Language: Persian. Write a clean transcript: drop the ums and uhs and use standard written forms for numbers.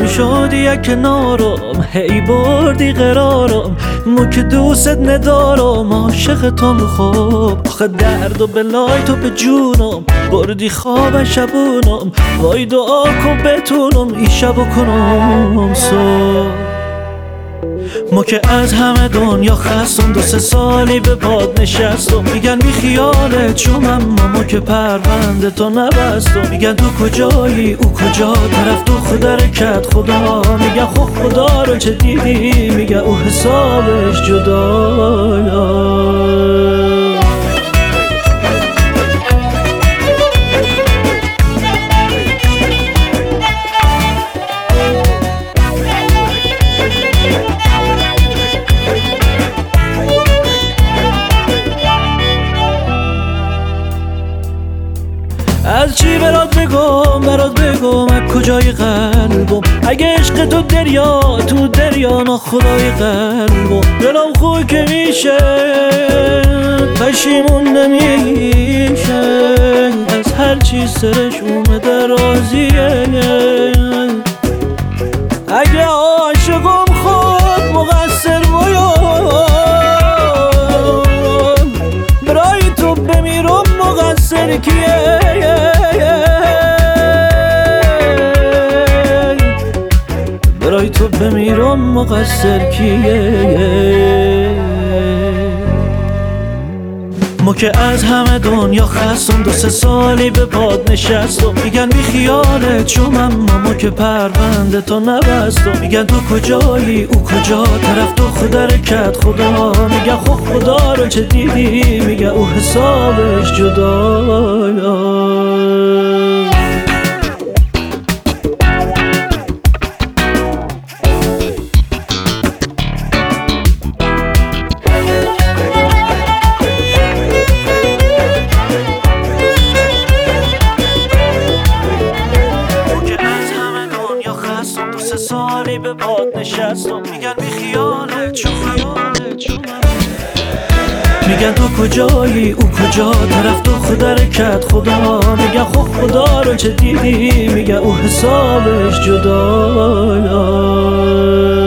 میشدی یک کنارم، هی بردی قرارم، مو که دوست ندارم، عاشق تو خوب. آخه درد و بلای تو به جونم، بردی خواب شبونم، وای دعا کن بتونم این شبو کنم صبح. ما که از همه دنیا خستم، 2-3 سالی به باد نشستم، میگن بی خیالت شوم اما ما که پرونده تو نبستم. میگن تو کجایی او کجا، طرف تو خود رکت خدا، میگن خب خدا رو چه دیدی، میگن او حسابش جدا. از چی برات بگم از کجای قلبم، اگه عشق تو دریا ناخدای قلبم. دلم خوی که میشه پشیمون نمیشه، از هر چی سرش اومده راضیه. اگه عاشقم خود مقصر برای تو بمیرم، مقصر کیه؟ برای تو بمیرم، مقصر کیه؟ ما که از همه دنیا خستم، 2-3 سالی به باد نشستم، میگن بی خیالت شوم اما ما که پرونده تو نبستم. میگن تو کجایی او کجا، طرف تو خود رکت خدا، میگن خب خدا رو چه دیدی، میگن او حسابش جدا. سالی به باد نشستم، میگن بی خیالت شوم، میگن تو کجایی او کجا، طرف تو خود رکت خدا، میگن خب خدا رو چه دیدی، میگن او حسابش جدا.